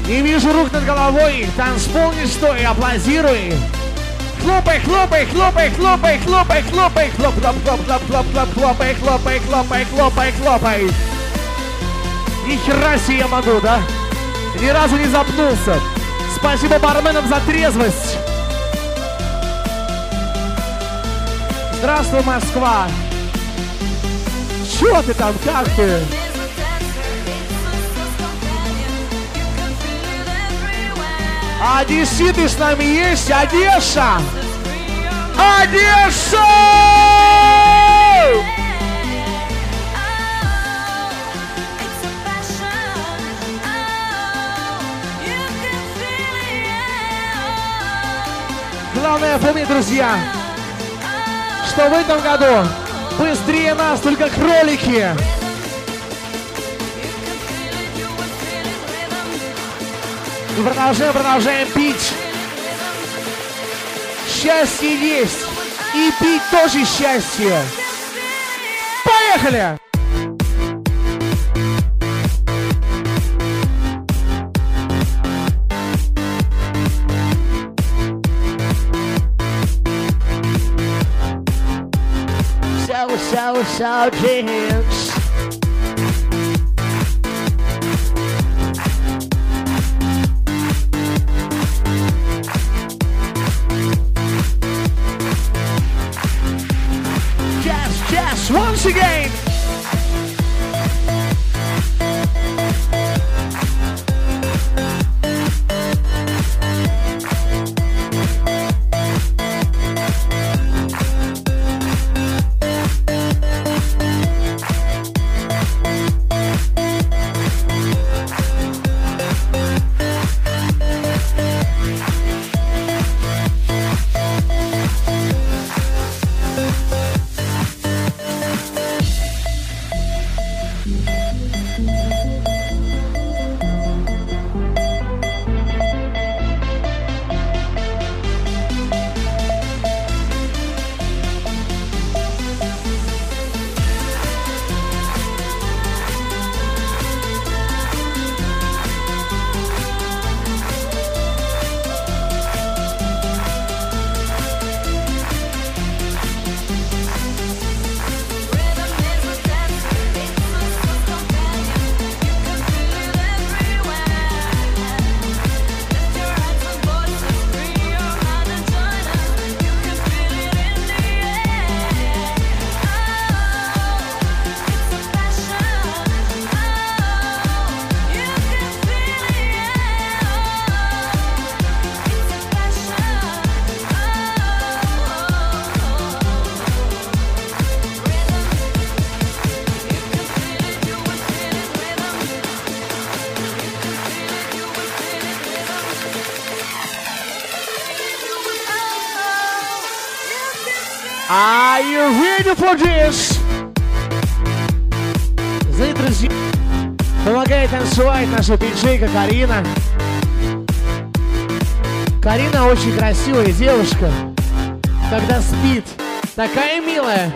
Не вижу рук над головой, танцпол не стой, аплодируй. Хлопай, хлопай, хлопай, хлопай, хлопай, хлопай, хлоп, хлоп, хлоп, хлоп, хлоп, хлоп, хлопай, хлопай, хлопай, хлопай, хлопай. Ни хера себе я могу, да? Ни разу не запнулся. Спасибо барменам за трезвость. Здравствуй, Москва. Чё ты там, как ты? Одесситы с нами есть? Одесса! Одесса! Главное помнить, друзья, что в этом году быстрее нас только кролики. И продолжаем пить. Счастье есть. И пить тоже счастье. Поехали! So dance. Yes, once again. Are you ready for this? За друзья, помогает танцевать наша диджейка Карина. Карина очень красивая девушка, когда спит, такая милая.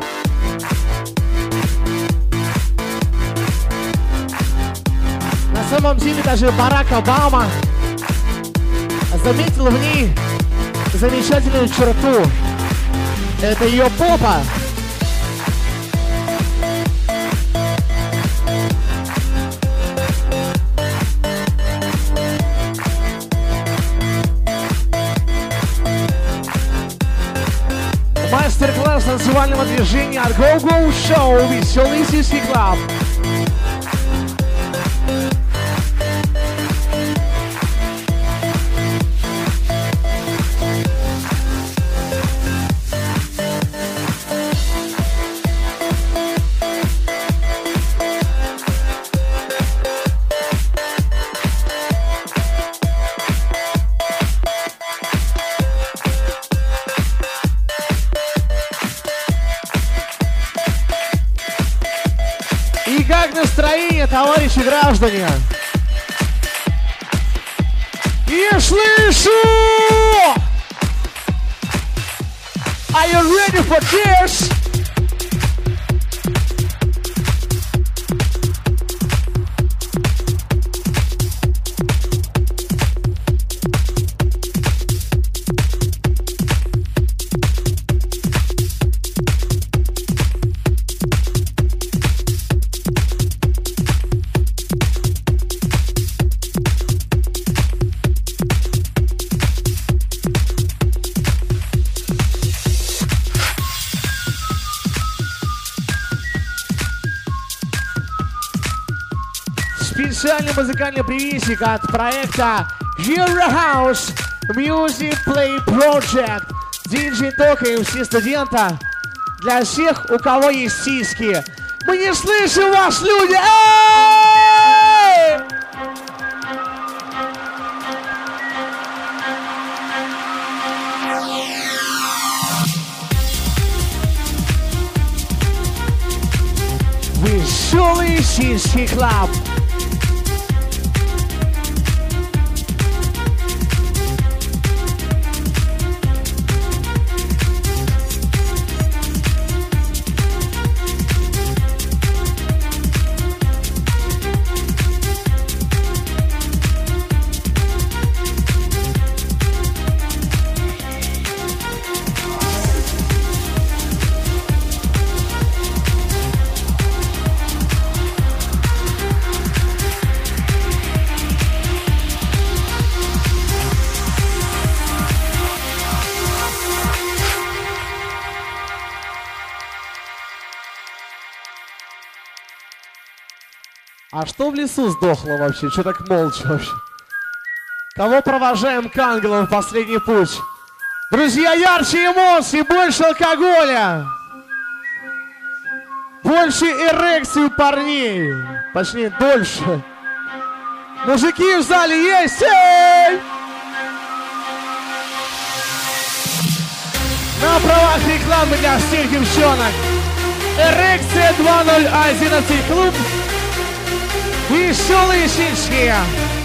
На самом деле даже Барак Обама заметил в ней замечательную черту. Это ее попа. Мастер-класс танцевального движения от Go-Go Show «Веселый Сиськи Клаб». Как настроение, товарищи граждане? Я слышу! Are you ready for this? специальный музыкальный приветик от проекта Eurohouse Music Play Project. Диджей Тока и все студенты. Для всех, у кого есть сиськи. Мы не слышим вас, люди! Эй! Веселый сиськи клаб. А что в лесу сдохло вообще? Что так молча вообще? Кого провожаем к ангелам в последний путь? Друзья, ярче эмоций, больше алкоголя. Больше эрекций у парней. Точнее, дольше. Мужики в зале есть? Эй! На правах рекламы для всех девчонок. Эрекция 2011 клуб. Веселые сиськи.